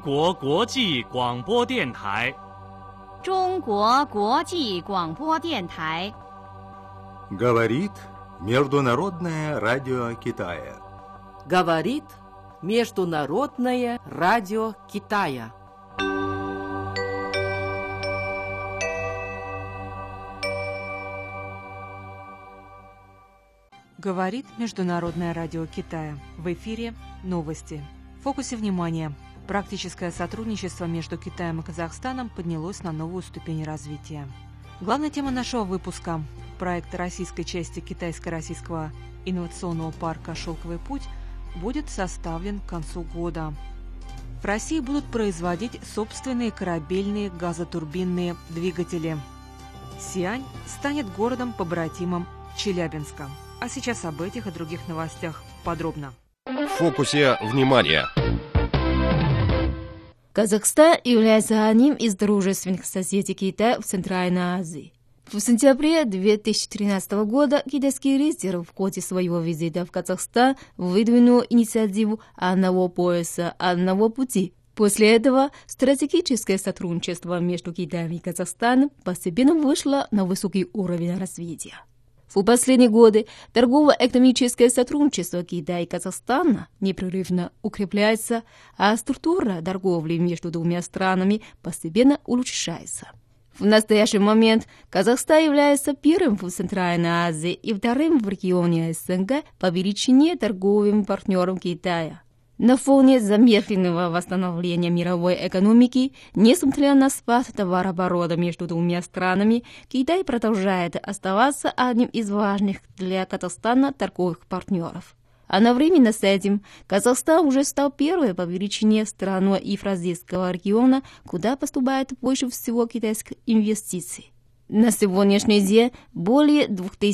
国国际广播电台。 中国国际广播电台。 Говорит Международное радио Китая. Говорит Международное радио Китая. Говорит Международное радио Китая. В эфире новости. В фокусе внимания. Практическое сотрудничество между Китаем и Казахстаном поднялось на новую ступень развития. Главная тема нашего выпуска – проект российской части Китайско-российского инновационного парка «Шелковый путь» будет составлен к концу года. В России будут производить собственные корабельные газотурбинные двигатели. Сиань станет городом-побратимом Челябинска. А сейчас об этих и других новостях подробно. В фокусе внимания. Казахстан является одним из дружественных соседей Китая в Центральной Азии. В сентябре 2013 года китайский лидер в ходе своего визита в Казахстан выдвинул инициативу одного пояса, одного пути. После этого стратегическое сотрудничество между Китаем и Казахстаном постепенно вышло на высокий уровень развития. В последние годы торгово-экономическое сотрудничество Китая и Казахстана непрерывно укрепляется, а структура торговли между двумя странами постепенно улучшается. В настоящий момент Казахстан является первым в Центральной Азии и вторым в регионе СНГ по величине торговым партнером Китая. На фоне замедленного восстановления мировой экономики, несмотря на спад товарооборота между двумя странами, Китай продолжает оставаться одним из важных для Казахстана торговых партнеров. Одновременно с этим Казахстан уже стал первой по величине страной Евразийского региона, куда поступает больше всего китайских инвестиций. На сегодняшний день более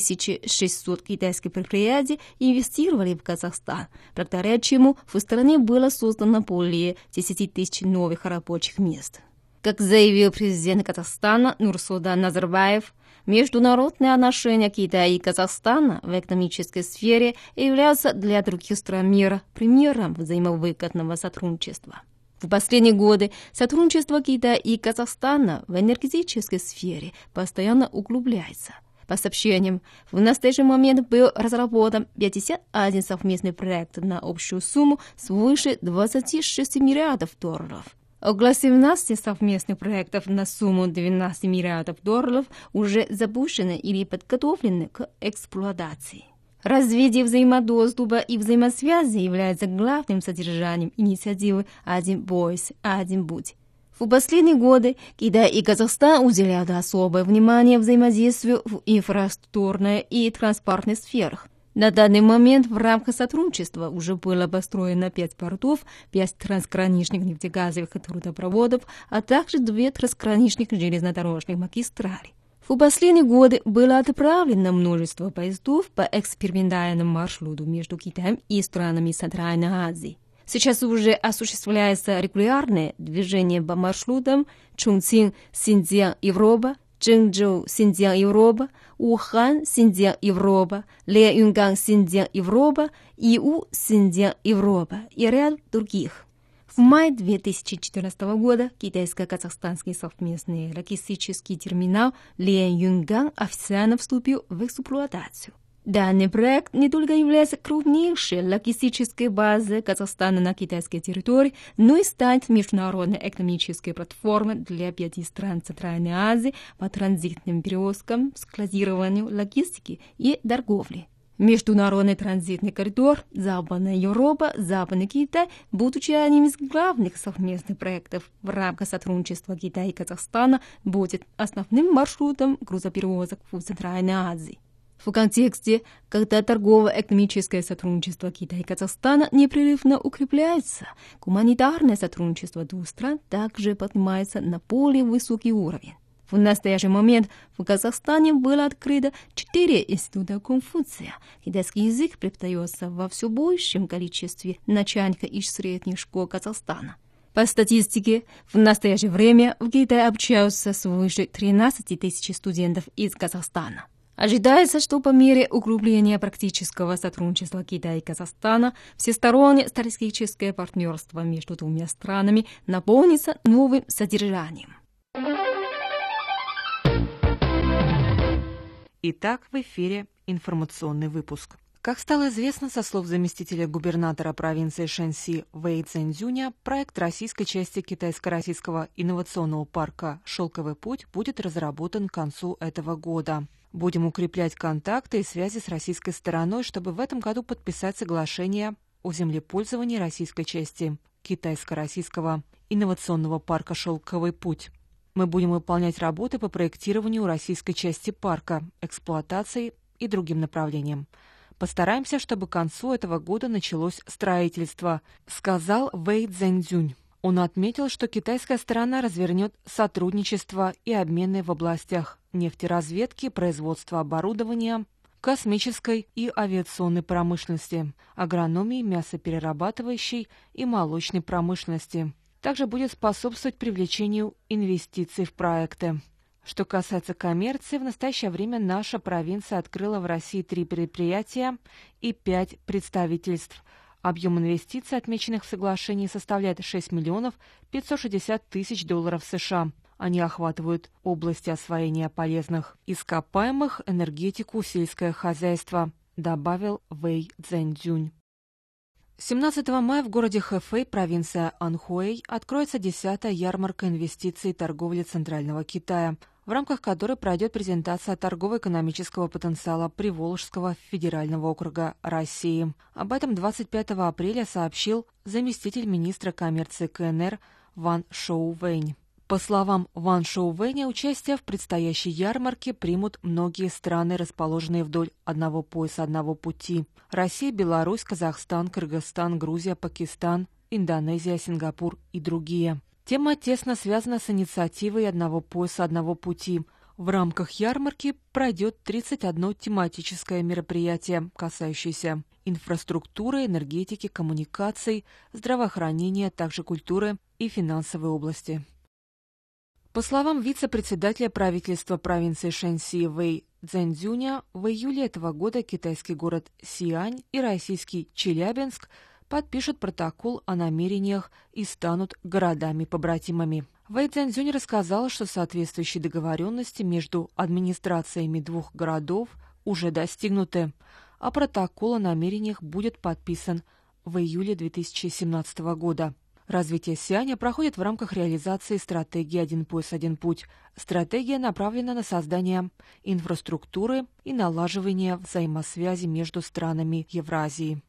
2600 китайских предприятий инвестировали в Казахстан, благодаря чему в стране было создано более 10 тысяч новых рабочих мест. Как заявил президент Казахстана Нурсултан Назарбаев, международные отношения Китая и Казахстана в экономической сфере являются для других стран мира примером взаимовыгодного сотрудничества. В последние годы сотрудничество Китая и Казахстана в энергетической сфере постоянно углубляется. По сообщениям, в настоящий момент был разработан 51 совместный проект на общую сумму свыше 26 миллиардов долларов. Около 17 совместных проектов на сумму 12 миллиардов долларов уже запущены или подготовлены к эксплуатации. Развитие взаимодоступа и взаимосвязи является главным содержанием инициативы «Один пояс, один путь». В последние годы Китай и Казахстан уделяют особое внимание взаимодействию в инфраструктурной и транспортной сферах. На данный момент в рамках сотрудничества уже было построено 5 портов, 5 трансграничных нефтегазовых трубопроводов, а также 2 трансграничных железнодорожных магистрали. В последние годы было отправлено множество поездов по экспериментальному маршруту между Китаем и странами Центральной Азии. Сейчас уже осуществляется регулярное движение по маршрутам Чунцин, Синьцзян, Европа, Чжэнчжоу, Синьцзян, Европа, Ухан, Синьцзян, Европа, Ляньюнган, Синьцзян, Европа, Иу, Синьцзян, Европа и ряд других. В мае 2014 года китайско-казахстанский совместный логистический терминал Ляньюнган официально вступил в эксплуатацию. Данный проект не только является крупнейшей логистической базой Казахстана на китайской территории, но и станет международной экономической платформой для 5 стран Центральной Азии по транзитным перевозкам, складированию, логистике и торговле. Международный транзитный коридор Западная Европа, Западный Китай, будучи одним из главных совместных проектов в рамках сотрудничества Китая и Казахстана, будет основным маршрутом грузоперевозок в Центральной Азии. В контексте, когда торгово-экономическое сотрудничество Китая и Казахстана непрерывно укрепляется, гуманитарное сотрудничество двух стран также поднимается на более высокий уровень. В настоящий момент в Казахстане было открыто 4 института Конфуция. Китайский язык преподается во все большем количестве начальных и средних школ Казахстана. По статистике, в настоящее время в Китае обучаются свыше 13 тысяч студентов из Казахстана. Ожидается, что по мере укрепления практического сотрудничества Китая и Казахстана всестороннее стратегическое партнерство между двумя странами наполнится новым содержанием. Итак, в эфире информационный выпуск. Как стало известно со слов заместителя губернатора провинции Шэньси Вэй Цзэньцзюня, проект российской части китайско-российского инновационного парка «Шелковый путь» будет разработан к концу этого года. Будем укреплять контакты и связи с российской стороной, чтобы в этом году подписать соглашение о землепользовании российской части китайско-российского инновационного парка «Шелковый путь». Мы будем выполнять работы по проектированию российской части парка, эксплуатации и другим направлениям. Постараемся, чтобы к концу этого года началось строительство, сказал Вэй Цзэньцзюнь. Он отметил, что китайская сторона развернет сотрудничество и обмены в областях нефтеразведки, производства оборудования, космической и авиационной промышленности, агрономии, мясоперерабатывающей и молочной промышленности. Также будет способствовать привлечению инвестиций в проекты. Что касается коммерции, в настоящее время наша провинция открыла в России 3 предприятия и 5 представительств. Объем инвестиций, отмеченных в соглашении, составляет 6 миллионов 560 тысяч долларов США. Они охватывают области освоения полезных ископаемых, энергетику, сельское хозяйство, добавил Вэй Цзэньцзюнь. 17 мая в городе Хэфэй, провинция Анхуэй, откроется 10-я ярмарка инвестиций и торговли Центрального Китая, в рамках которой пройдет презентация торгово-экономического потенциала Приволжского федерального округа России. Об этом 25 апреля сообщил заместитель министра коммерции КНР Ван Шоувэнь. По словам Ван Шоувэня, участие в предстоящей ярмарке примут многие страны, расположенные вдоль одного пояса, одного пути. Россия, Беларусь, Казахстан, Кыргызстан, Грузия, Пакистан, Индонезия, Сингапур и другие. Тема тесно связана с инициативой одного пояса, одного пути. В рамках ярмарки пройдет 31 тематическое мероприятие, касающееся инфраструктуры, энергетики, коммуникаций, здравоохранения, также культуры и финансовой области. По словам вице-председателя правительства провинции Шэньси Вэй Цзэньцзюня, в июле этого года китайский город Сиань и российский Челябинск подпишут протокол о намерениях и станут городами-побратимами. Вэй Цзэньцзюнь рассказал, что соответствующие договоренности между администрациями двух городов уже достигнуты, а протокол о намерениях будет подписан в июле 2017 года. Развитие Сианя проходит в рамках реализации стратегии «Один пояс, один путь». Стратегия направлена на создание инфраструктуры и налаживание взаимосвязи между странами Евразии.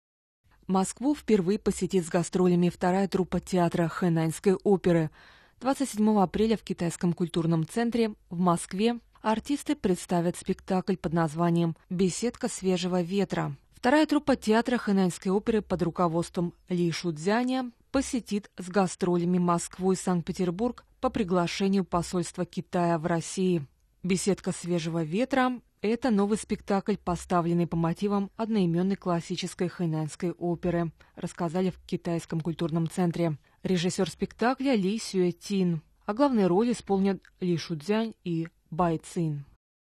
Москву впервые посетит с гастролями 2-я труппа театра Хэнаньской оперы. 27 апреля в Китайском культурном центре в Москве артисты представят спектакль под названием «Беседка свежего ветра». 2-я труппа театра Хэнаньской оперы под руководством Ли Шудзяня посетит с гастролями Москву и Санкт-Петербург по приглашению посольства Китая в России. «Беседка свежего ветра» — это новый спектакль, поставленный по мотивам одноименной классической хэнаньской оперы, рассказали в Китайском культурном центре. Режиссер спектакля Ли Сюэтин, а главные роли исполнят Ли Шудзянь и Бай Цин.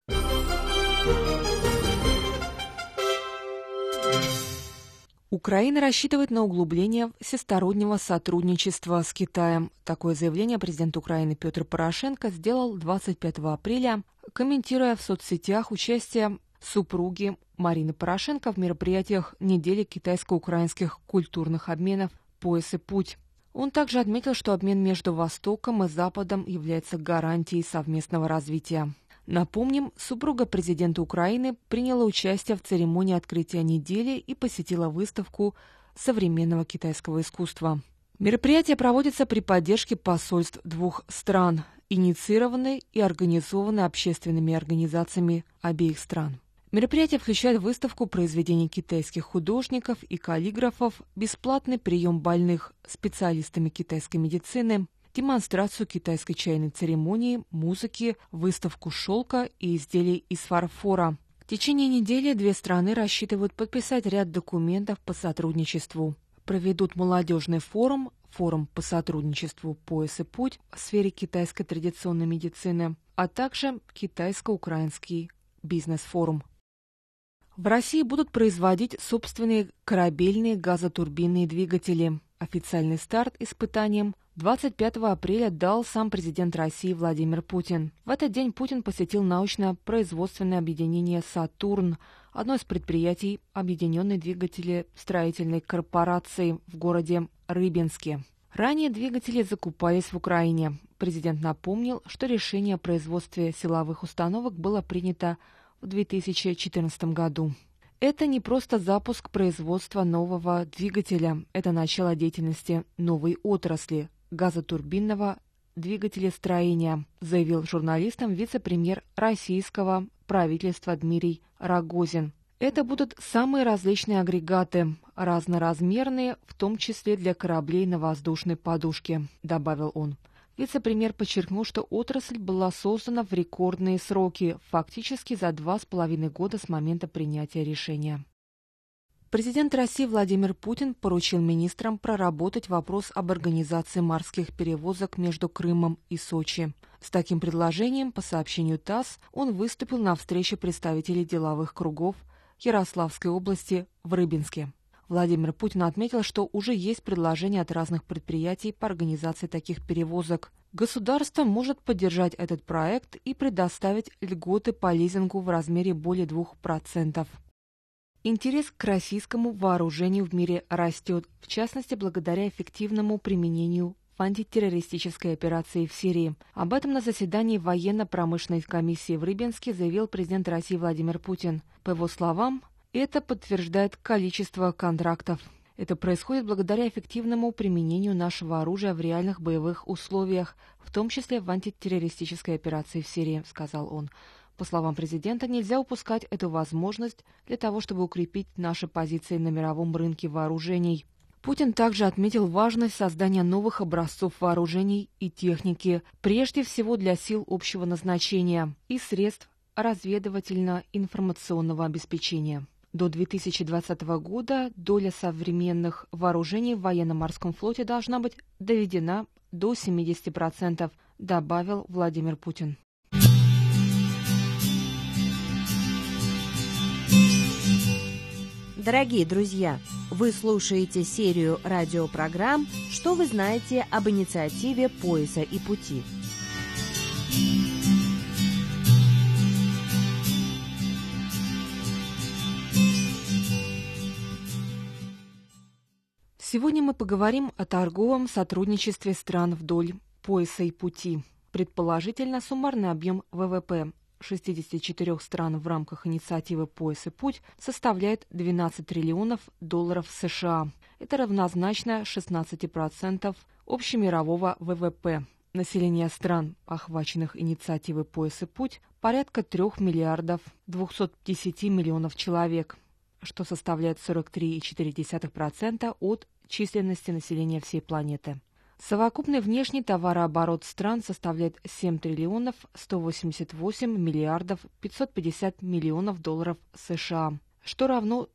Украина рассчитывает на углубление всестороннего сотрудничества с Китаем. Такое заявление президент Украины Петр Порошенко сделал 25 апреля, комментируя в соцсетях участие супруги Марины Порошенко в мероприятиях недели китайско-украинских культурных обменов «Пояс и путь». Он также отметил, что обмен между Востоком и Западом является гарантией совместного развития. Напомним, супруга президента Украины приняла участие в церемонии открытия недели и посетила выставку современного китайского искусства. Мероприятие проводится при поддержке посольств двух стран, инициированы и организованы общественными организациями обеих стран. Мероприятие включает выставку произведений китайских художников и каллиграфов, бесплатный прием больных специалистами китайской медицины, демонстрацию китайской чайной церемонии, музыки, выставку шелка и изделий из фарфора. В течение недели две страны рассчитывают подписать ряд документов по сотрудничеству. Проведут молодежный форум по сотрудничеству «Пояс и путь» в сфере китайской традиционной медицины, а также китайско-украинский бизнес-форум. В России будут производить собственные корабельные газотурбинные двигатели. Официальный старт испытаниям 25 апреля дал сам президент России Владимир Путин. В этот день Путин посетил научно-производственное объединение «Сатурн», одно из предприятий Объединенной двигателестроительной корпорации в городе Рыбинске. Ранее двигатели закупались в Украине. Президент напомнил, что решение о производстве силовых установок было принято в 2014 году. Это не просто запуск производства нового двигателя, это начало деятельности новой отрасли – газотурбинного двигателестроения, заявил журналистам вице-премьер российского правительства Дмитрий Рогозин. Это будут самые различные агрегаты, разноразмерные, в том числе для кораблей на воздушной подушке, добавил он. Вице-премьер подчеркнул, что отрасль была создана в рекордные сроки, фактически за 2,5 года с момента принятия решения. Президент России Владимир Путин поручил министрам проработать вопрос об организации морских перевозок между Крымом и Сочи. С таким предложением, по сообщению ТАСС, он выступил на встрече представителей деловых кругов Ярославской области в Рыбинске. Владимир Путин отметил, что уже есть предложения от разных предприятий по организации таких перевозок. Государство может поддержать этот проект и предоставить льготы по лизингу в размере более 2%. Интерес к российскому вооружению в мире растет, в частности, благодаря эффективному применению в антитеррористической операции в Сирии. Об этом на заседании военно-промышленной комиссии в Рыбинске заявил президент России Владимир Путин. По его словам, это подтверждает количество контрактов. Это происходит благодаря эффективному применению нашего оружия в реальных боевых условиях, в том числе в антитеррористической операции в Сирии, сказал он. По словам президента, нельзя упускать эту возможность для того, чтобы укрепить наши позиции на мировом рынке вооружений. Путин также отметил важность создания новых образцов вооружений и техники, прежде всего для сил общего назначения и средств разведывательно-информационного обеспечения. До 2020 года доля современных вооружений в военно-морском флоте должна быть доведена до 70%, добавил Владимир Путин. Дорогие друзья, вы слушаете серию радиопрограмм «Что вы знаете об инициативе пояса и пути?». Сегодня мы поговорим о торговом сотрудничестве стран вдоль пояса и пути. Предположительно, суммарный объем ВВП 64 стран в рамках инициативы «Пояс и путь» составляет 12 триллионов долларов США. Это равнозначно 16% общемирового ВВП. Население стран, охваченных инициативой «Пояс и путь», порядка 3 миллиардов 210 миллионов человек, что составляет 43,4% от численности населения всей планеты. Совокупный внешний товарооборот стран составляет 7 триллионов 188 миллиардов 550 миллионов долларов США, что равно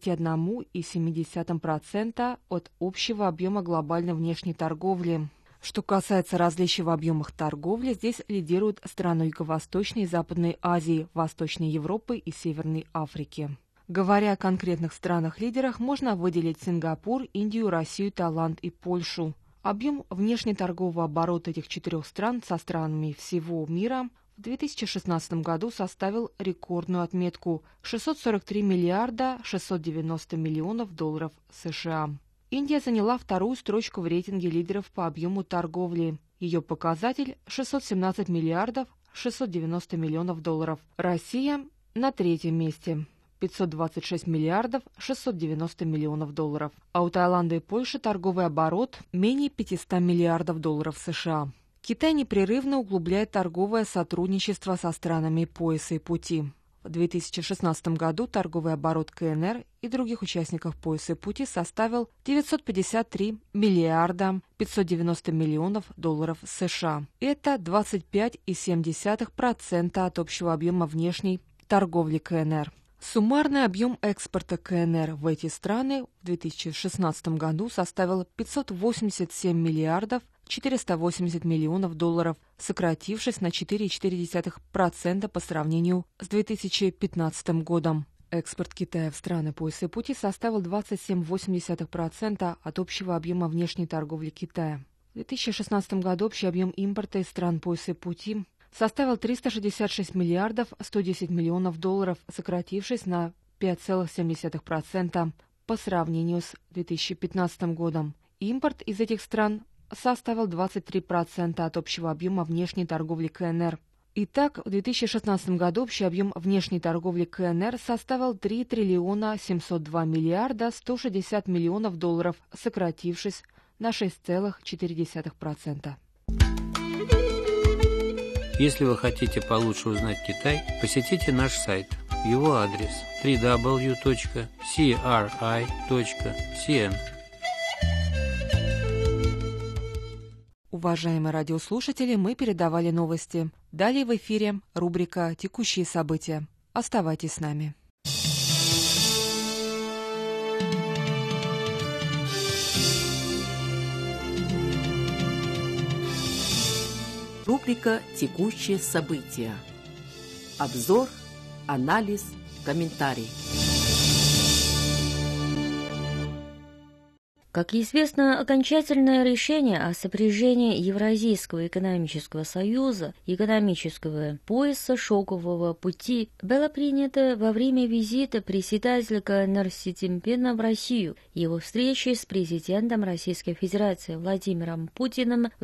21,7% от общего объема глобальной внешней торговли. Что касается различий в объемах торговли, здесь лидируют страны Юго-Восточной и Западной Азии, Восточной Европы и Северной Африки. Говоря о конкретных странах-лидерах, можно выделить Сингапур, Индию, Россию, Таиланд и Польшу. Объем внешнеторгового оборота этих 4 стран со странами всего мира в 2016 году составил рекордную отметку – 643 миллиарда 690 миллионов долларов США. Индия заняла вторую строчку в рейтинге лидеров по объему торговли. Ее показатель – 617 миллиардов 690 миллионов долларов. Россия на 3-м месте – 526 миллиардов 690 миллионов долларов. А у Таиланда и Польши торговый оборот менее 500 миллиардов долларов США. Китай непрерывно углубляет торговое сотрудничество со странами пояса и пути. В 2016 году торговый оборот КНР и других участников пояса и пути составил 953 миллиарда 590 миллионов долларов США. Это 25,7% от общего объема внешней торговли КНР. Суммарный объем экспорта КНР в эти страны в 2016 году составил 587 миллиардов 480 миллионов долларов, сократившись на 4,4% по сравнению с 2015 годом. Экспорт Китая в страны пояса и пути составил 27,8% от общего объема внешней торговли Китая. В 2016 году общий объем импорта из стран пояса и пути составил 366 миллиардов 110 миллионов долларов, сократившись на 5,7% по сравнению с 2015 годом. Импорт из этих стран составил 23% от общего объема внешней торговли КНР. Итак, в 2016 году общий объем внешней торговли КНР составил 3 триллиона 702 миллиарда 160 миллионов долларов, сократившись на 6,4%. Если вы хотите получше узнать Китай, посетите наш сайт. Его адрес www.cri.cn. Уважаемые радиослушатели, мы передавали новости. Далее в эфире рубрика «Текущие события». Оставайтесь с нами. Рубрика «Текущие события». Обзор, анализ, комментарий. Как известно, окончательное решение о сопряжении Евразийского экономического союза и экономического пояса шелкового пути было принято во время визита председателя КНР Си Цзиньпина в Россию и его встречи с президентом Российской Федерации Владимиром Путиным в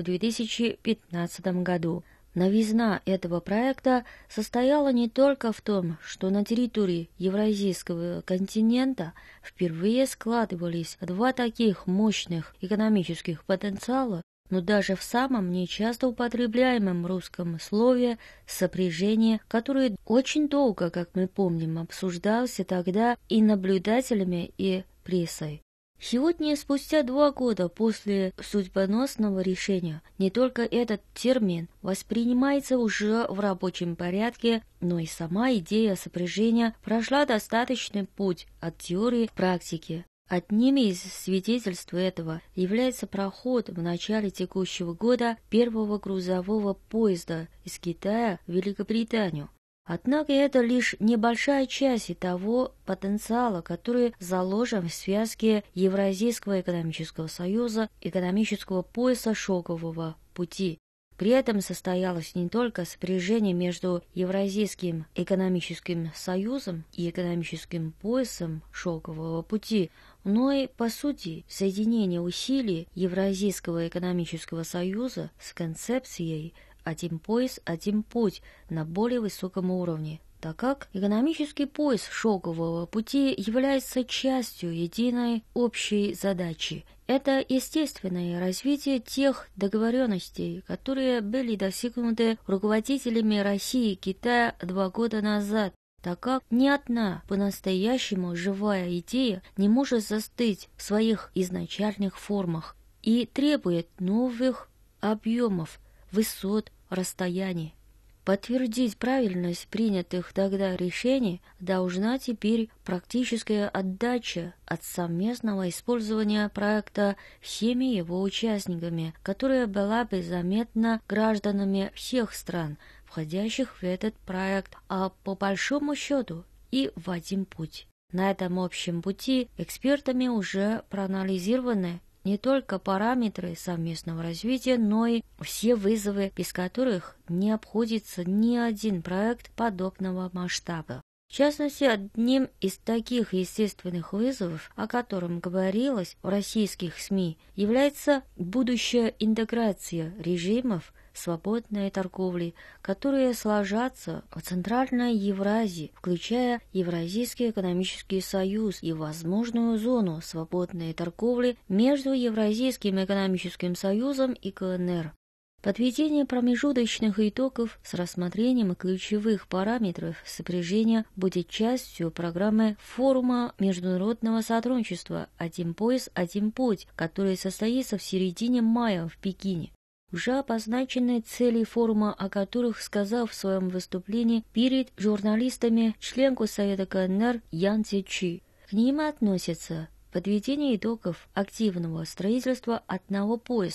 2015 году. Новизна этого проекта состояла не только в том, что на территории Евразийского континента впервые складывались два таких мощных экономических потенциала, но даже в самом нечасто употребляемом русском слове «сопряжение», которое очень долго, как мы помним, обсуждался тогда и наблюдателями, и прессой. Сегодня, спустя 2 года после судьбоносного решения, не только этот термин воспринимается уже в рабочем порядке, но и сама идея сопряжения прошла достаточный путь от теории к практике. Одним из свидетельств этого является проход в начале текущего года первого грузового поезда из Китая в Великобританию. Однако это лишь небольшая часть того потенциала, который заложен в связке Евразийского экономического союза, экономического пояса шелкового пути. При этом состоялось не только сопряжение между Евразийским экономическим союзом и экономическим поясом шелкового пути, но и, по сути, соединение усилий Евразийского экономического союза с концепцией «один пояс, один путь» на более высоком уровне, так как экономический пояс шелкового пути является частью единой общей задачи. Это естественное развитие тех договоренностей, которые были достигнуты руководителями России и Китая 2 года назад, так как ни одна по-настоящему живая идея не может застыть в своих изначальных формах и требует новых объемов, высот, расстояний. Подтвердить правильность принятых тогда решений должна теперь практическая отдача от совместного использования проекта всеми его участниками, которая была бы заметна гражданами всех стран, входящих в этот проект, а по большому счету и в один путь. На этом общем пути экспертами уже проанализированы не только параметры совместного развития, но и все вызовы, без которых не обходится ни один проект подобного масштаба. В частности, одним из таких естественных вызовов, о котором говорилось в российских СМИ, является будущая интеграция режимов свободной торговли, которые сложатся в Центральной Евразии, включая Евразийский экономический союз и возможную зону свободной торговли между Евразийским экономическим союзом и КНР. Подведение промежуточных итогов с рассмотрением ключевых параметров сопряжения будет частью программы форума международного сотрудничества «Один пояс, один путь», который состоится в середине мая в Пекине. Уже обозначены цели форума, о которых сказал в своем выступлении перед журналистами член Госсовета КНР Ян Цзечи. К ним относятся подведение итогов активного строительства одного пояса,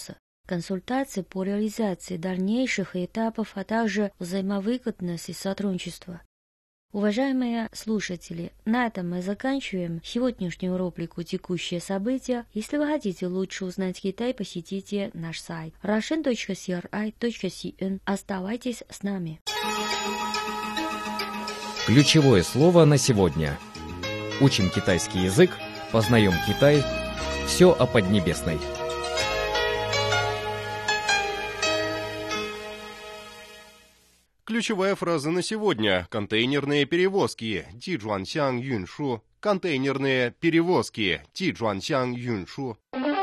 консультации по реализации дальнейших этапов, а также взаимовыгодности сотрудничества. Уважаемые слушатели, на этом мы заканчиваем сегодняшнюю рубрику «Текущие события». Если вы хотите лучше узнать Китай, посетите наш сайт russian.cri.cn. Оставайтесь с нами. Ключевое слово на сегодня. Учим китайский язык, познаем Китай. Все о Поднебесной. Ключевая фраза на сегодня. Контейнерные перевозки. Тижуансян юншу. Контейнерные перевозки. Тижуансян юншу.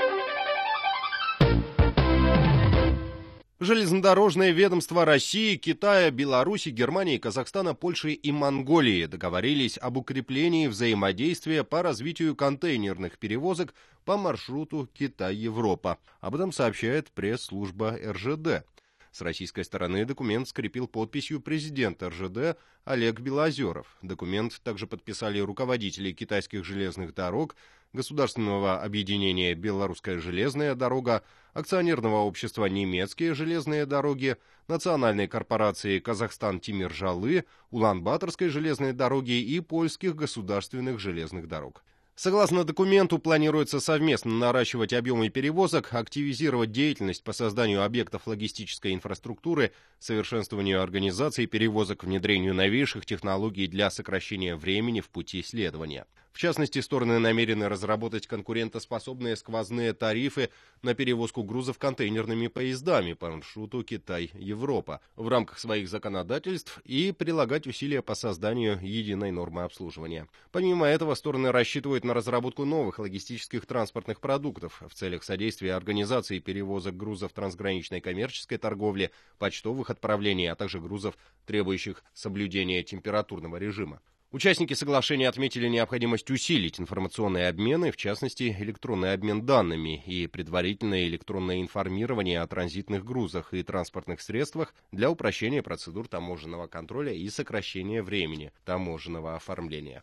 Железнодорожное ведомство России, Китая, Беларуси, Германии, Казахстана, Польши и Монголии договорились об укреплении взаимодействия по развитию контейнерных перевозок по маршруту Китай-Европа. Об этом сообщает пресс-служба РЖД. С российской стороны документ скрепил подписью президента РЖД Олег Белозеров. Документ также подписали руководители китайских железных дорог, государственного объединения «Белорусская железная дорога», акционерного общества «Немецкие железные дороги», национальной корпорации «Казахстан-Тимир-Жалы», Улан-Баторской железной дороги и польских государственных железных дорог. Согласно документу, планируется совместно наращивать объемы перевозок, активизировать деятельность по созданию объектов логистической инфраструктуры, совершенствованию организации перевозок, внедрению новейших технологий для сокращения времени в пути следования. В частности, стороны намерены разработать конкурентоспособные сквозные тарифы на перевозку грузов контейнерными поездами по маршруту Китай-Европа в рамках своих законодательств и прилагать усилия по созданию единой нормы обслуживания. Помимо этого, стороны рассчитывают на разработку новых логистических транспортных продуктов в целях содействия организации перевозок грузов трансграничной коммерческой торговли, почтовых отправлений, а также грузов, требующих соблюдения температурного режима. Участники соглашения отметили необходимость усилить информационные обмены, в частности, электронный обмен данными и предварительное электронное информирование о транзитных грузах и транспортных средствах для упрощения процедур таможенного контроля и сокращения времени таможенного оформления.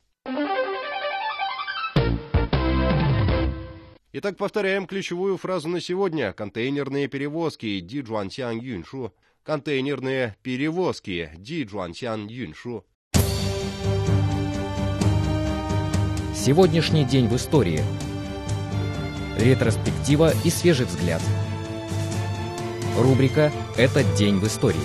Итак, повторяем ключевую фразу на сегодня. Контейнерные перевозки Дижуансян юншу. Контейнерные перевозки Дижуансян юншу. Сегодняшний день в истории. Ретроспектива и свежий взгляд. Рубрика «Этот день в истории».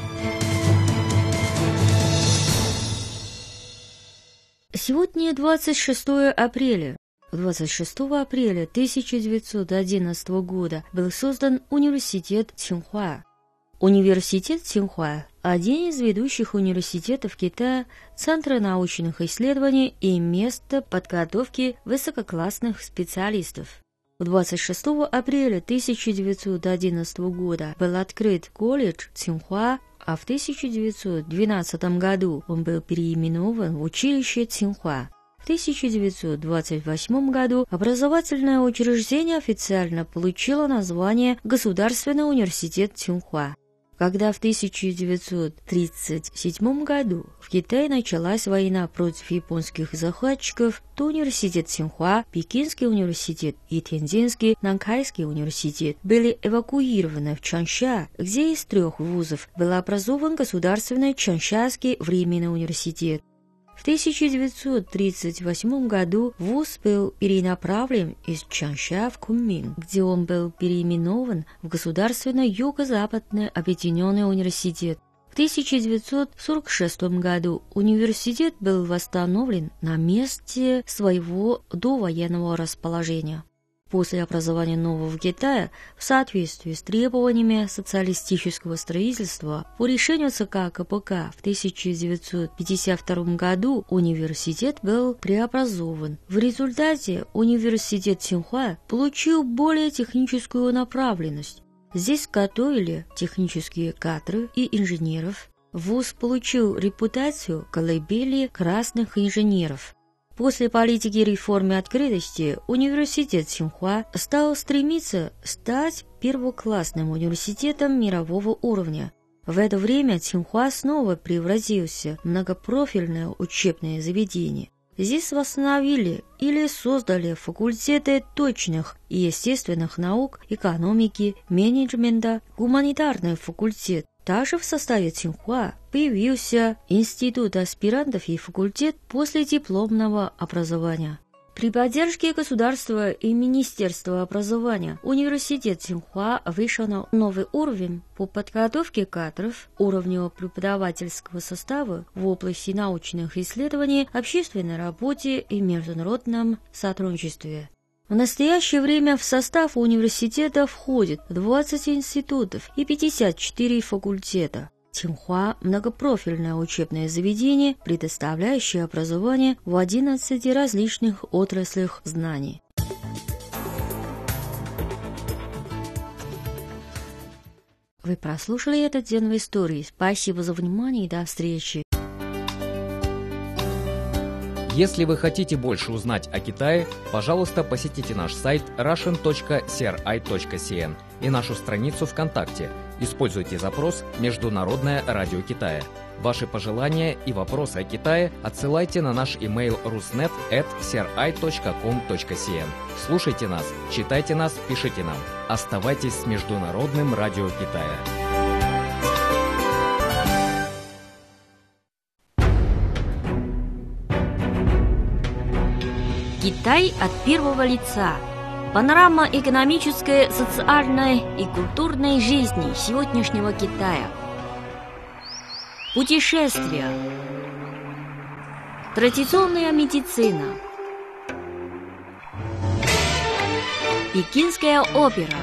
Сегодня 26 апреля. 26 апреля 1911 года был создан университет Цинхуа. Университет Цинхуа – один из ведущих университетов Китая, центр научных исследований и место подготовки высококлассных специалистов. 26 апреля 1911 года был открыт колледж Цинхуа, а в 1912 году он был переименован в училище Цинхуа. В 1928 году образовательное учреждение официально получило название Государственный университет Цинхуа. Когда в 1937 году в Китае началась война против японских захватчиков, то университет Цинхуа, Пекинский университет и Тяньцзинский Нанкайский университет были эвакуированы в Чанша, где из 3 вузов был образован Государственный Чаншаский временный университет. В 1938 году вуз был перенаправлен из Чанша в Куньмин, где он был переименован в Государственный Юго-Западный объединенный университет. В 1946 году университет был восстановлен на месте своего довоенного расположения. После образования нового Китая, в соответствии с требованиями социалистического строительства, по решению ЦК КПК в 1952 году университет был преобразован. В результате университет Цинхуа получил более техническую направленность. Здесь готовили технические кадры и инженеров. Вуз получил репутацию колыбели красных инженеров. После политики реформы открытости университет Цинхуа стал стремиться стать первоклассным университетом мирового уровня. В это время Цинхуа снова превратился в многопрофильное учебное заведение. Здесь восстановили или создали факультеты точных и естественных наук, экономики, менеджмента, гуманитарный факультет. Также в составе Цинхуа появился институт аспирантов и факультет последипломного образования. При поддержке государства и Министерства образования университет Цинхуа вышел на новый уровень по подготовке кадров, уровню преподавательского состава в области научных исследований, общественной работе и международном сотрудничестве. В настоящее время в состав университета входит 20 институтов и 54 факультета. Цинхуа – многопрофильное учебное заведение, предоставляющее образование в 11 различных отраслях знаний. Вы прослушали этот день в истории. Спасибо за внимание и до встречи. Если вы хотите больше узнать о Китае, пожалуйста, посетите наш сайт russian.cri.cn и нашу страницу ВКонтакте. Используйте запрос «Международное радио Китая». Ваши пожелания и вопросы о Китае отсылайте на наш имейл rusnet@cri.com.cn. Слушайте нас, читайте нас, пишите нам. Оставайтесь с Международным радио Китая. Китай от первого лица. Панорама экономической, социальной и культурной жизни сегодняшнего Китая. Путешествия. Традиционная медицина. Пекинская опера.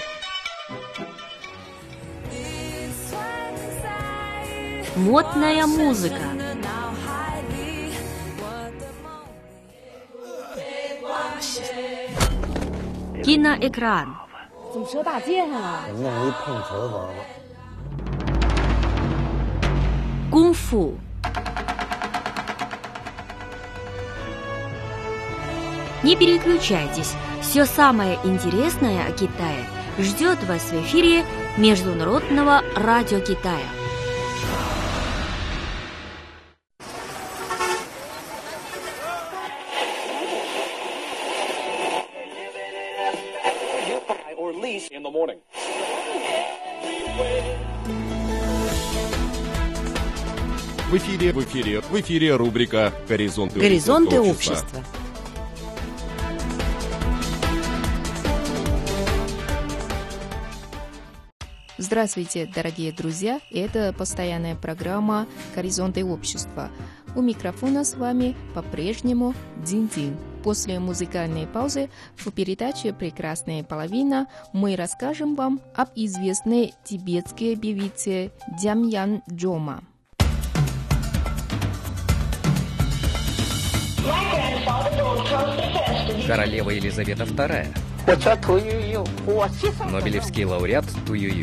Модная музыка. Киноэкран. Кунг-фу. Не переключайтесь. Все самое интересное о Китае ждет вас в эфире Международного радио Китая. В эфире рубрика «Горизонты общества». Здравствуйте, дорогие друзья! Это постоянная программа «Горизонты общества». У микрофона с вами по-прежнему Дин-Дин. После музыкальной паузы в передаче «Прекрасная половина» мы расскажем вам об известной тибетской певице Дзямьян Джома. Королева Елизавета II. Нобелевский лауреат Ту Юю.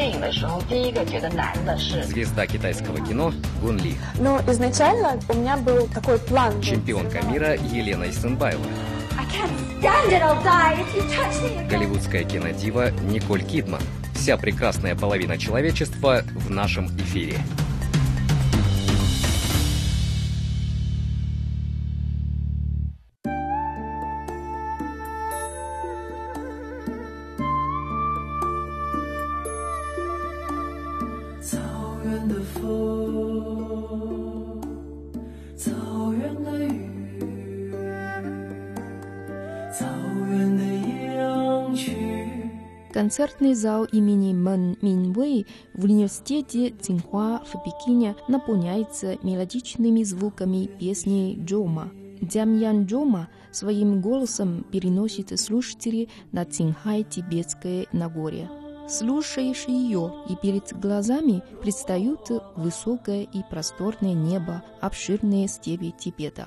Звезда китайского кино Гун Ли. Но изначально у меня был такой план. Чемпионка мира Елена Исенбаева. Голливудская кинодива Николь Кидман. Вся прекрасная половина человечества в нашем эфире. Концертный зал имени Мэн Минвэй в университете Цинхуа в Пекине наполняется мелодичными звуками песни Джома. Дзямьян Джома своим голосом переносит слушателей на Цинхай-Тибетское Нагорье. Слушаешь ее, и перед глазами предстают высокое и просторное небо, обширные степи Тибета.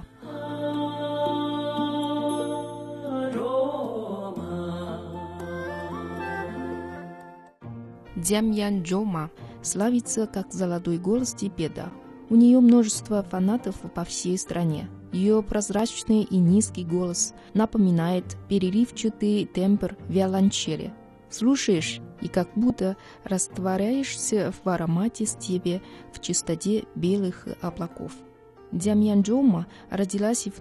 Дзямьян Джома славится как золотой голос Тибета. У нее множество фанатов по всей стране. Ее прозрачный и низкий голос напоминает переливчатый тембр виолончели. Слушаешь и как будто растворяешься в аромате степи, в чистоте белых облаков. Дямьянджома родилась в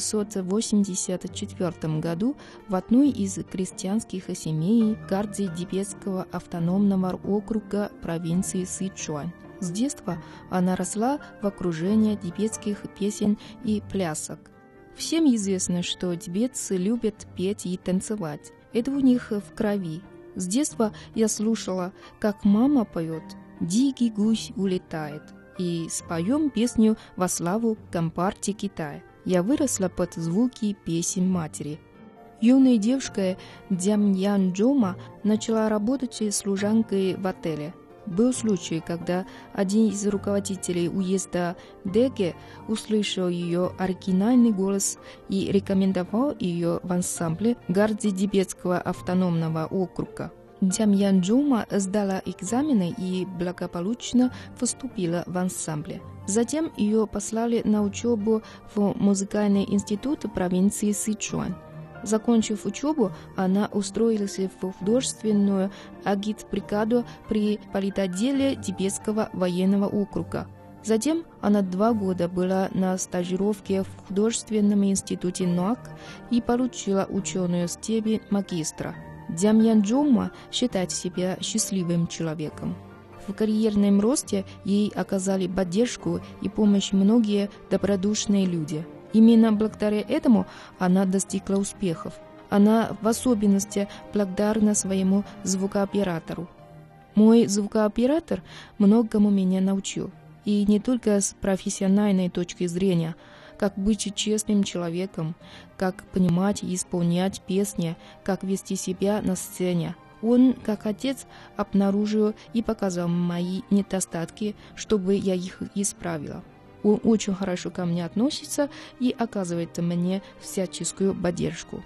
1684 году в одной из крестьянских семей Кардзи-Тибетского автономного округа провинции Сычуань. С детства она росла в окружении тибетских песен и плясок. Всем известно, что тибетцы любят петь и танцевать. Это у них в крови. С детства я слушала, как мама поет «Дикий гусь улетает», и споем песню во славу Компартии Китая. Я выросла под звуки песен матери. Юная девушка Дямьянджома начала работать служанкой в отеле. Был случай, когда один из руководителей уезда Деге услышал ее оригинальный голос и рекомендовал ее в ансамбле Кардзи-Тибетского автономного округа. Дямьянджома сдала экзамены и благополучно поступила в ансамбле. Затем ее послали на учебу в музыкальный институт провинции Сычуань. Закончив учебу, она устроилась в художественную агитбригаду при политотделе Тибетского военного округа. Затем она 2 года была на стажировке в художественном институте НОАК и получила ученую степень магистра. Дямьянджома считает себя счастливым человеком. В карьерном росте ей оказали поддержку и помощь многие добродушные люди. Именно благодаря этому она достигла успехов. Она в особенности благодарна своему звукооператору. Мой звукооператор многому меня научил. И не только с профессиональной точки зрения, как быть честным человеком, как понимать и исполнять песни, как вести себя на сцене. Он, как отец, обнаружил и показал мои недостатки, чтобы я их исправила. Он очень хорошо ко мне относится и оказывает мне всяческую поддержку.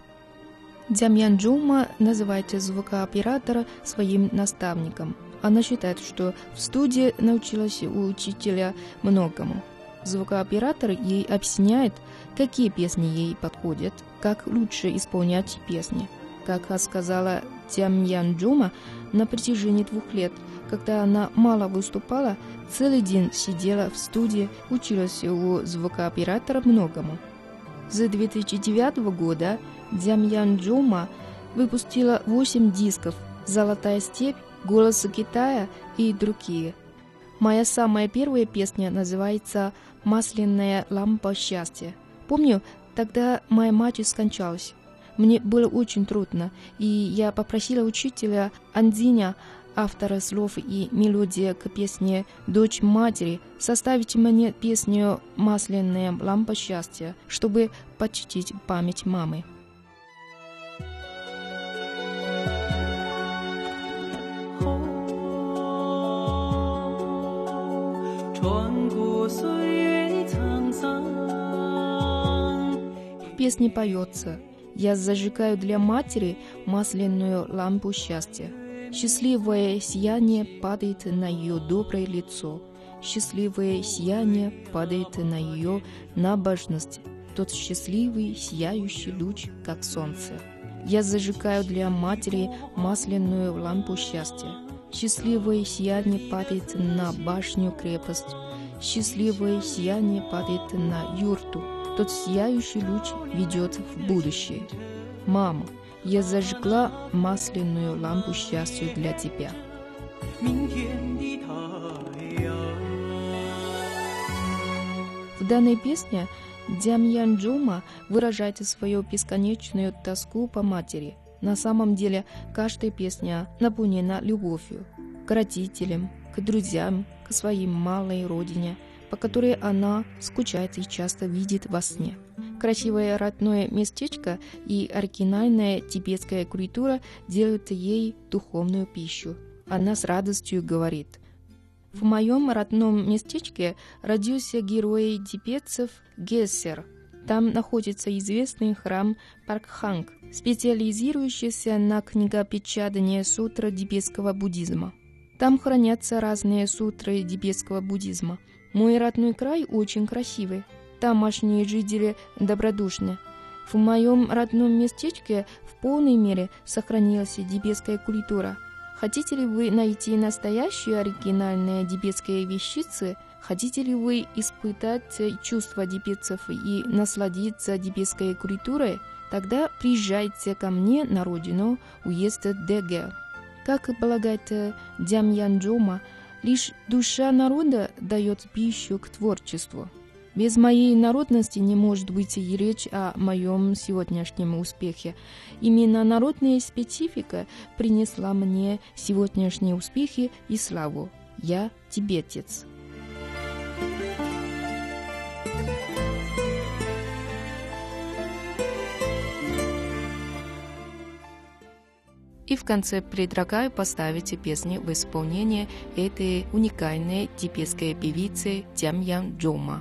Дямьянджома называет звукооператора своим наставником. Она считает, что в студии научилась у учителя многому. Звукооператор ей объясняет, какие песни ей подходят, как лучше исполнять песни. Как сказала Дямьянджома, на протяжении 2 лет, когда она мало выступала, целый день сидела в студии, училась у звукооператора многому. С 2009 года Дямьянджома выпустила 8 дисков «Золотая степь», «Голос Китая» и другие. Моя самая первая песня называется «Масляная лампа счастья». Помню, тогда моя мать скончалась. Мне было очень трудно, и я попросила учителя Андиня, автора слов и мелодии к песне «Дочь матери», составить мне песню «Масляная лампа счастья», чтобы почтить память мамы. В песне поется: «Я зажигаю для матери масляную лампу счастья. Счастливое сияние падает на ее доброе лицо. Счастливое сияние падает на ее набожность. Тот счастливый, сияющий луч, как солнце. Я зажигаю для матери масляную лампу счастья. Счастливое сияние падает на башню крепость. Счастливое сияние падает на юрту. Тот сияющий луч ведет в будущее. Мама, я зажгла масляную лампу счастья для тебя». В данной песне Дямьянджома выражает свою бесконечную тоску по матери. На самом деле, каждая песня наполнена любовью к родителям, к друзьям, к своей малой родине, по которой она скучает и часто видит во сне. Красивое родное местечко и оригинальная тибетская культура делают ей духовную пищу. Она с радостью говорит: «В моем родном местечке родился герой тибетцев Гессер. Там находится известный храм Паркханг, специализирующийся на книгопечатании сутр тибетского буддизма. Там хранятся разные сутры тибетского буддизма. Мой родной край очень красивый. Тамошние жители добродушны. В моем родном местечке в полной мере сохранилась тибетская культура. Хотите ли вы найти настоящие оригинальные тибетские вещицы? Хотите ли вы испытать чувства тибетцев и насладиться тибетской культурой? Тогда приезжайте ко мне на родину, уезд Дегер. Как полагает Джамьян Джома, лишь душа народа дает пищу к творчеству. Без моей народности не может быть и речь о моем сегодняшнем успехе. Именно народная специфика принесла мне сегодняшние успехи и славу. Я тибетец. И в конце предлагаю поставить песни в исполнении этой уникальной тибетской певицы Джамьян Джома.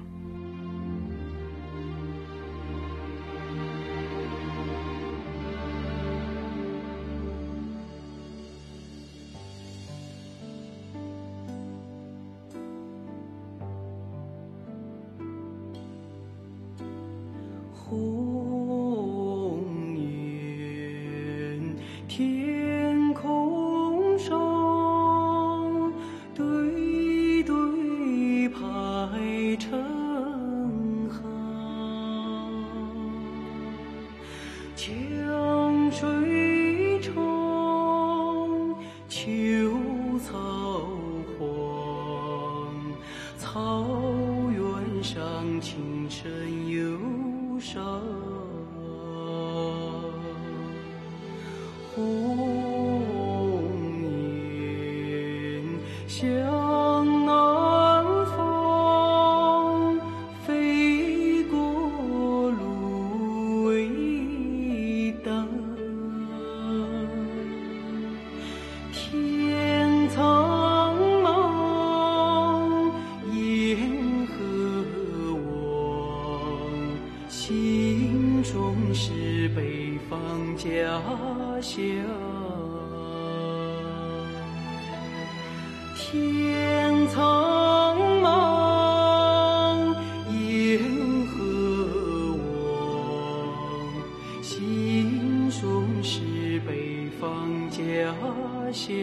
天苍茫，烟河望，心中是北方家乡。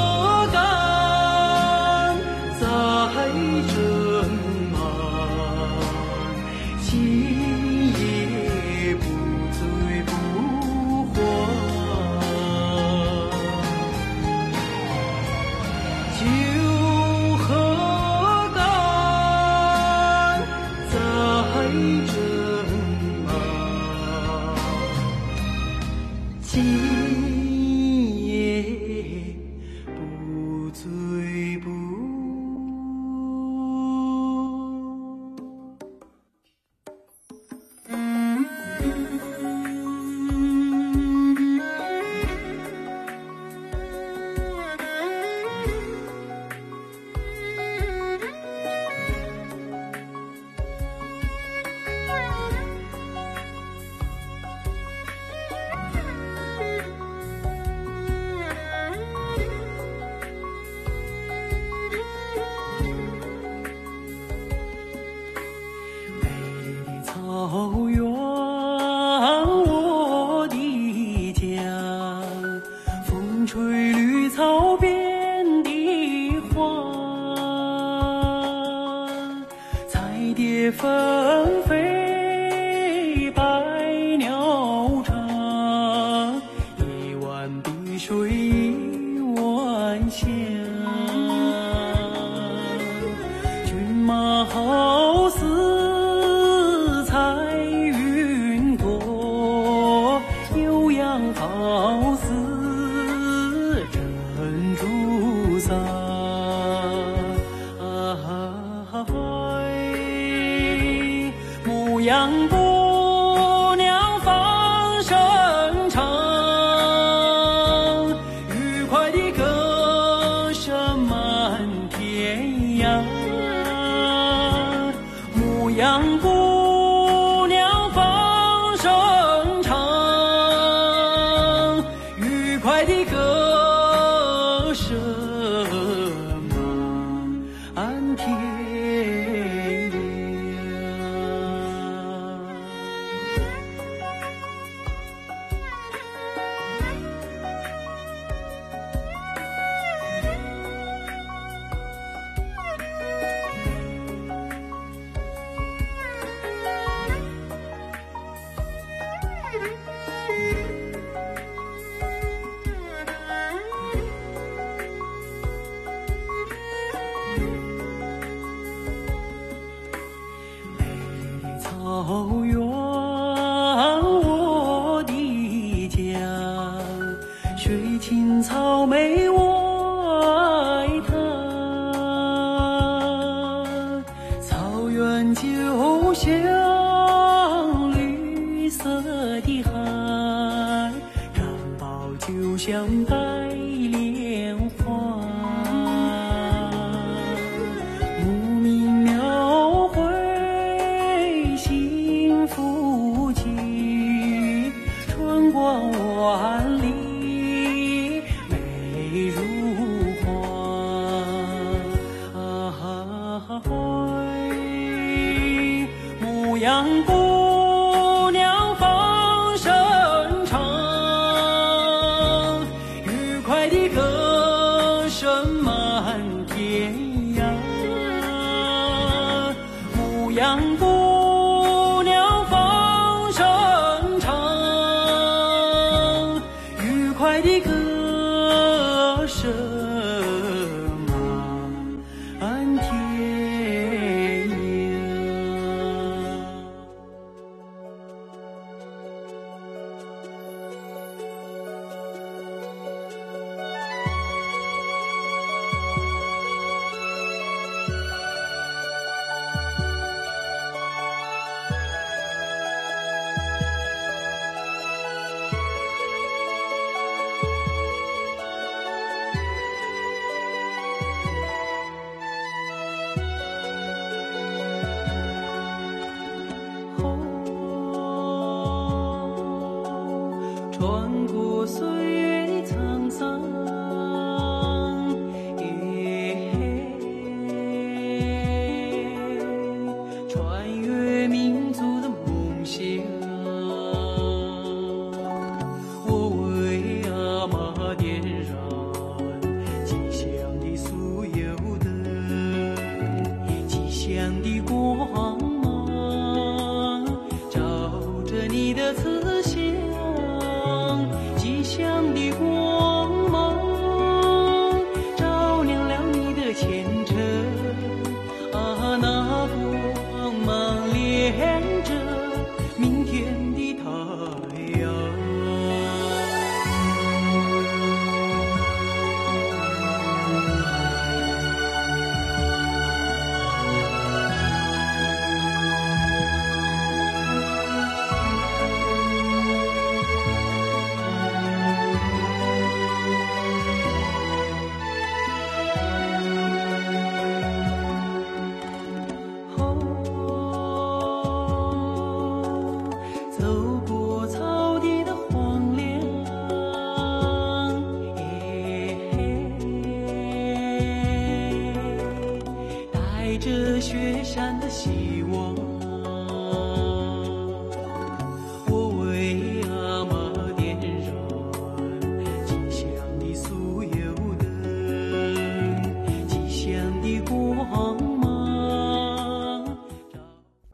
何干在正茫原，我的家，风吹绿草边的花，彩蝶纷飞，百鸟唱，一湾碧水一湾香，骏马好似彩云朵，悠扬好似珍珠撒。牧羊姑娘放声唱，愉快的歌声满天涯。牧羊姑娘放声唱，愉快的歌声满天涯。草原，我的家，水青草莓我爱它，草原就像绿色的海，毡包就像白莲花，牧民描绘幸福记，春光万里美如画。牧羊姑娘放声唱，愉快的歌声满天涯。牧羊姑娘放声唱，愉快的歌声满天涯。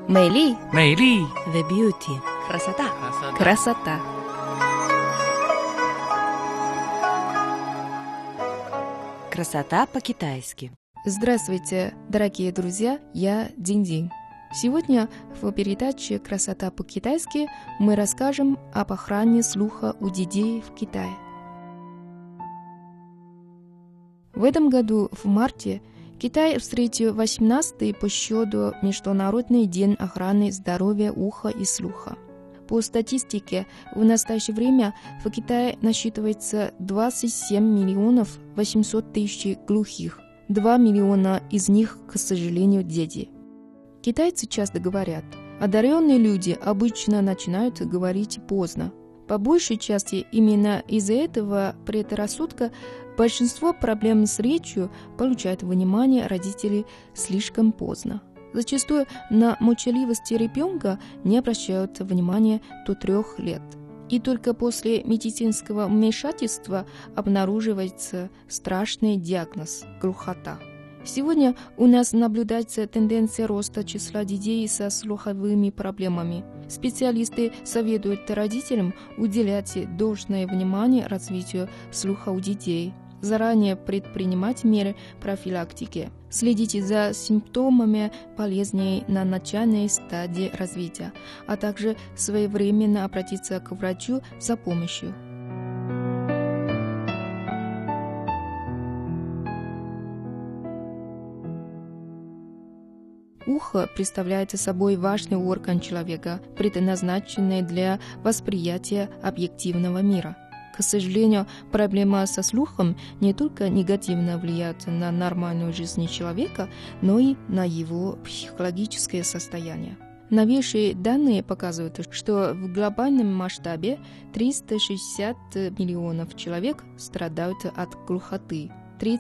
Мэйли. Мэйли. The beauty. Красота. Красота. Красота по-китайски. Здравствуйте, дорогие друзья, я Динь-Динь. Сегодня в передаче «Красота по-китайски» мы расскажем об охране слуха у детей в Китае. В этом году, в марте, Китай встретил 18-й по счету Международный день охраны здоровья уха и слуха. По статистике, в настоящее время в Китае насчитывается 27 миллионов 800 тысяч глухих. 2 миллиона из них, к сожалению, дети. Китайцы часто говорят, одаренные люди обычно начинают говорить поздно. По большей части именно из-за этого предрассудка большинство проблем с речью получает внимание родителей слишком поздно. Зачастую на молчаливость ребенка не обращают внимания до 3 лет. И только после медицинского вмешательства обнаруживается страшный диагноз – глухота. Сегодня у нас наблюдается тенденция роста числа детей со слуховыми проблемами. Специалисты советуют родителям уделять должное внимание развитию слуха у детей, заранее предпринимать меры профилактики, следить за симптомами болезней на начальной стадии развития, а также своевременно обратиться к врачу за помощью. Ухо представляет собой важный орган человека, предназначенный для восприятия объективного мира. К сожалению, проблема со слухом не только негативно влияет на нормальную жизнь человека, но и на его психологическое состояние. Новейшие данные показывают, что в глобальном масштабе 360 миллионов человек страдают от глухоты,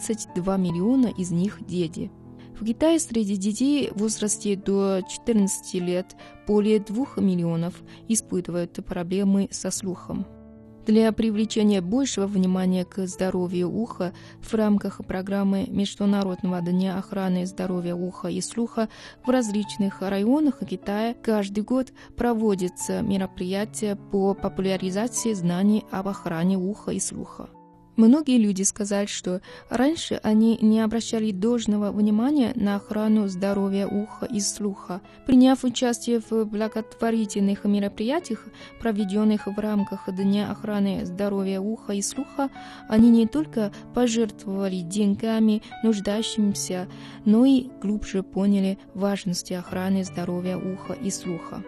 32 миллиона из них – дети. В Китае среди детей в возрасте до 14 лет более 2 миллионов испытывают проблемы со слухом. Для привлечения большего внимания к здоровью уха в рамках программы Международного дня охраны здоровья уха и слуха в различных районах Китая каждый год проводятся мероприятия по популяризации знаний об охране уха и слуха. Многие люди сказали, что раньше они не обращали должного внимания на охрану здоровья уха и слуха. Приняв участие в благотворительных мероприятиях, проведенных в рамках Дня охраны здоровья уха и слуха, они не только пожертвовали деньгами нуждающимся, но и глубже поняли важность охраны здоровья уха и слуха.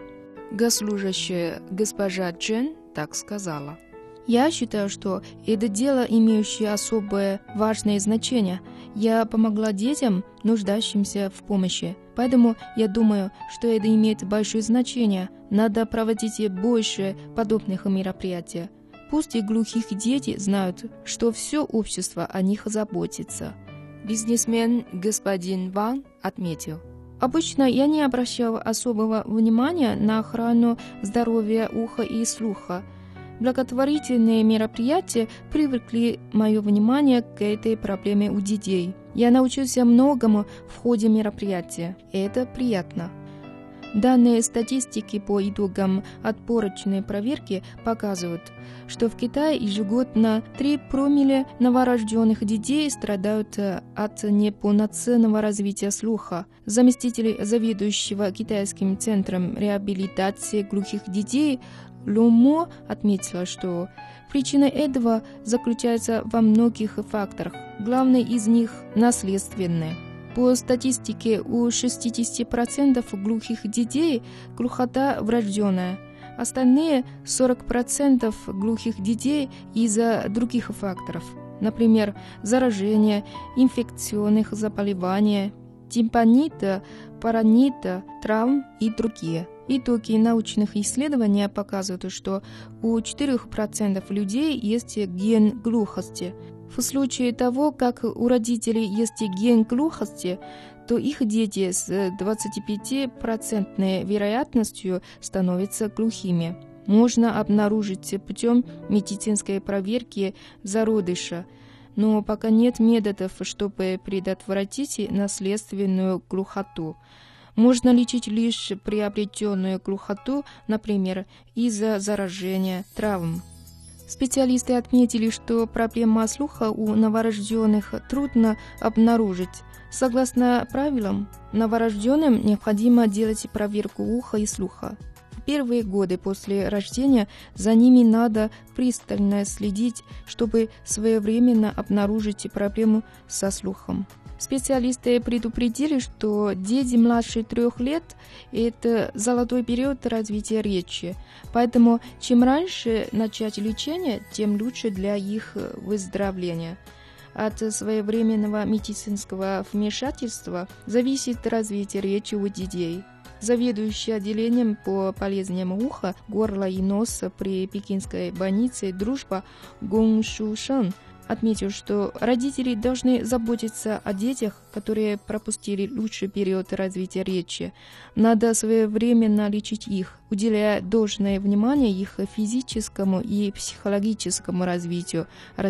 Госслужащая госпожа Чен так сказала. Я считаю, что это дело, имеющее особое важное значение. Я помогла детям, нуждающимся в помощи. Поэтому я думаю, что это имеет большое значение. Надо проводить больше подобных мероприятий. Пусть и глухих дети знают, что все общество о них заботится. Бизнесмен господин Ван отметил. Обычно я не обращал особого внимания на охрану здоровья уха и слуха. Благотворительные мероприятия привлекли мое внимание к этой проблеме у детей. Я научился многому в ходе мероприятия. Это приятно. Данные статистики по итогам отборочной проверки показывают, что в Китае ежегодно 3 промилле новорожденных детей страдают от неполноценного развития слуха. Заместитель заведующего Китайским центром реабилитации глухих детей Лумо отметила, что причина этого заключается во многих факторах. Главный из них – наследственный. По статистике, у 60% глухих детей глухота врожденная. Остальные 40% глухих детей из-за других факторов, например, заражения, инфекционных заболеваний, тимпанита, паранита, травм и другие. Итоги научных исследований показывают, что у 4% людей есть ген глухости. В случае того, как у родителей есть ген глухости, то их дети с 25% вероятностью становятся глухими. Можно обнаружить путем медицинской проверки зародыша, но пока нет методов, чтобы предотвратить наследственную глухоту. Можно лечить лишь приобретенную глухоту, например, из-за заражения, травм. Специалисты отметили, что проблема слуха у новорожденных трудно обнаружить. Согласно правилам, новорожденным необходимо делать проверку уха и слуха. В первые годы после рождения за ними надо пристально следить, чтобы своевременно обнаружить проблему со слухом. Специалисты предупредили, что дети младше 3 лет – это золотой период развития речи, поэтому чем раньше начать лечение, тем лучше для их выздоровления. От своевременного медицинского вмешательства зависит развитие речи у детей. Заведующий отделением по болезням уха, горла и носа при пекинской больнице «Дружба» Гong Шушан отметил, что родители должны заботиться о детях, которые пропустили лучший период развития речи. Надо своевременно лечить их, уделяя должное внимание их физическому и психологическому развитию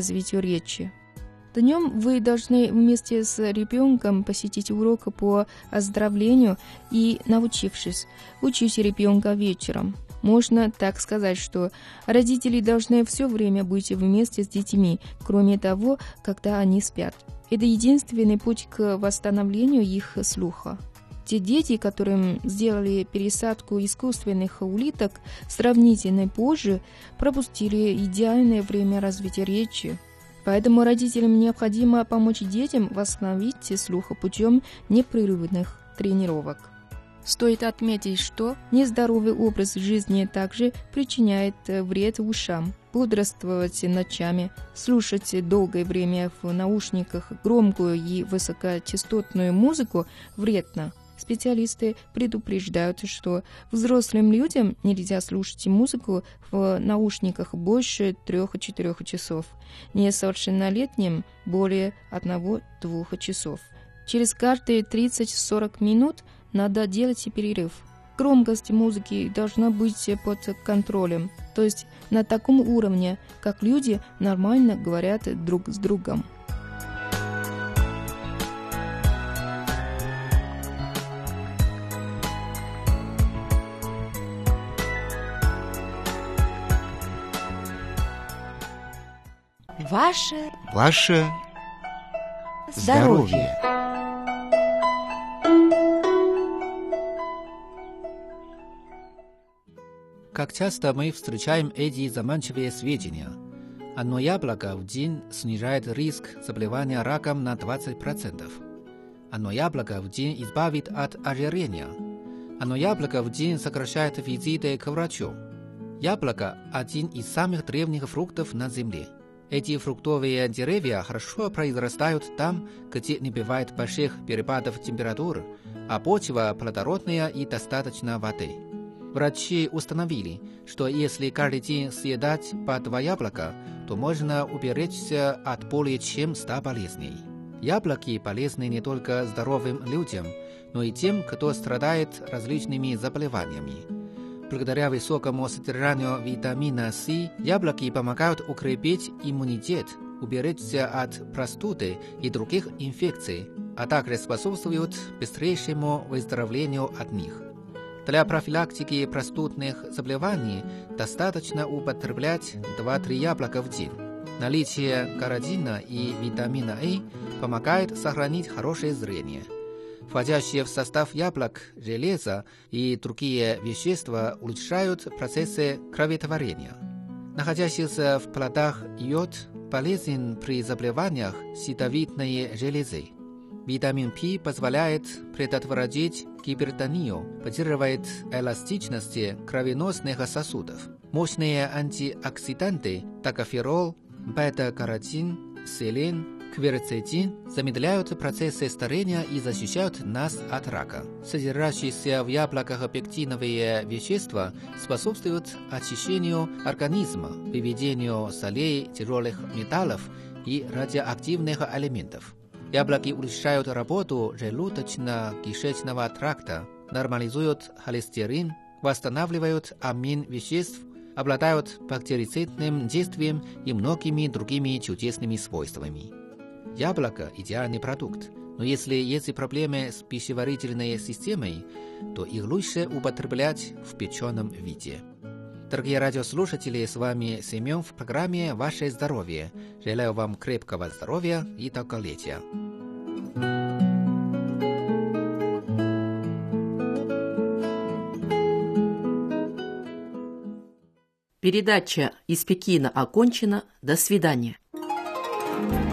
речи. Днем вы должны вместе с ребенком посетить урок по оздоровлению и, научившись, учить ребенка вечером. Можно так сказать, что родители должны все время быть вместе с детьми, кроме того, когда они спят. Это единственный путь к восстановлению их слуха. Те дети, которым сделали пересадку искусственных улиток, сравнительно позже пропустили идеальное время развития речи. Поэтому родителям необходимо помочь детям восстановить слух путем непрерывных тренировок. Стоит отметить, что нездоровый образ жизни также причиняет вред ушам. Бодрствовать ночами, слушать долгое время в наушниках громкую и высокочастотную музыку вредно. Специалисты предупреждают, что взрослым людям нельзя слушать музыку в наушниках больше 3-4 часов, несовершеннолетним более 1-2 часов. Через каждые 30-40 минут надо делать перерыв. Громкость музыки должна быть под контролем, то есть на таком уровне, как люди нормально говорят друг с другом. Ваше здоровье. Как часто мы встречаем эти заманчивые сведения. Одно яблоко в день снижает риск заболевания раком на 20%. Одно яблоко в день избавит от ожирения. Одно яблоко в день сокращает визиты к врачу. Яблоко – один из самых древних фруктов на Земле. Эти фруктовые деревья хорошо произрастают там, где не бывает больших перепадов температуры, а почва плодородная и достаточно воды. Врачи установили, что если каждый день съедать по 2 яблока, то можно уберечься от более чем 100 болезней. Яблоки полезны не только здоровым людям, но и тем, кто страдает различными заболеваниями. Благодаря высокому содержанию витамина С, яблоки помогают укрепить иммунитет, уберечься от простуды и других инфекций, а также способствуют быстрейшему выздоровлению от них. Для профилактики простудных заболеваний достаточно употреблять 2-3 яблока в день. Наличие каротина и витамина А помогает сохранить хорошее зрение. Входящие в состав яблок железо и другие вещества улучшают процессы кроветворения. Находящийся в плодах йод полезен при заболеваниях щитовидной железы. Витамин П позволяет предотвратить гипертонию, поддерживает эластичность кровеносных сосудов. Мощные антиоксиданты токоферол, бета-каротин, селен, кверцетин замедляют процессы старения и защищают нас от рака. Содержащиеся в яблоках пектиновые вещества способствуют очищению организма, выведению солей, тяжелых металлов и радиоактивных элементов. Яблоки улучшают работу желудочно-кишечного тракта, нормализуют холестерин, восстанавливают обмен веществ, обладают бактерицидным действием и многими другими чудесными свойствами. Яблоко – идеальный продукт, Но если есть проблемы с пищеварительной системой, то их лучше употреблять в печеном виде. Дорогие радиослушатели, с вами Семен в программе «Ваше здоровье». Желаю вам крепкого здоровья и долголетия. Передача из Пекина окончена. До свидания.